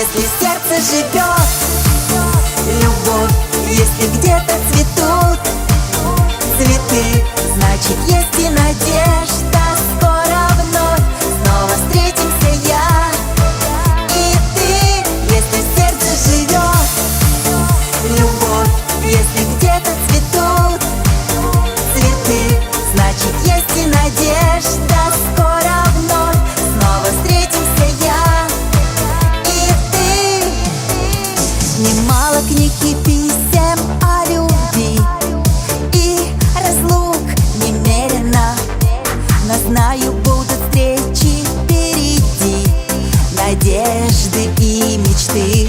Если сердце живет любовь, если где-то цветут цветы, значит есть и надежда. Скоро вновь снова встретимся я и ты. Если в сердце живет любовь, если где-то цветут цветы, значит есть и надежда. Скоро вновь снова встретимся я и ты. Немало книг и писем о любви и разлук немерено, но знаю, будут встречи впереди, надежды и мечты.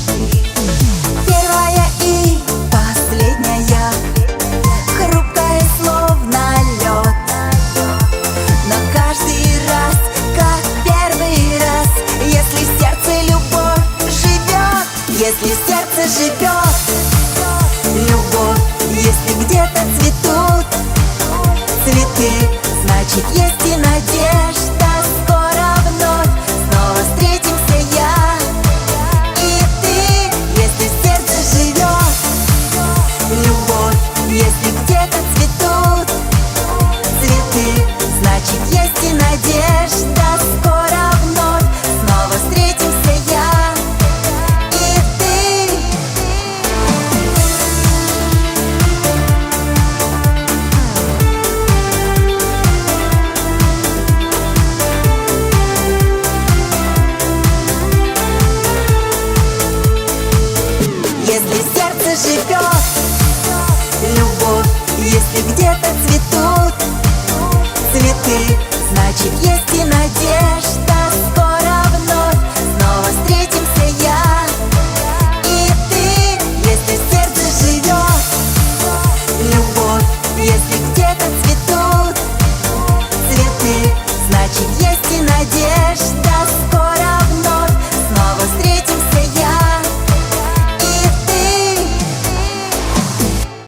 Первая и последняя, хрупкая, словно лед, но каждый раз, как первый раз. Если в сердце любовь живет, если в сердце живет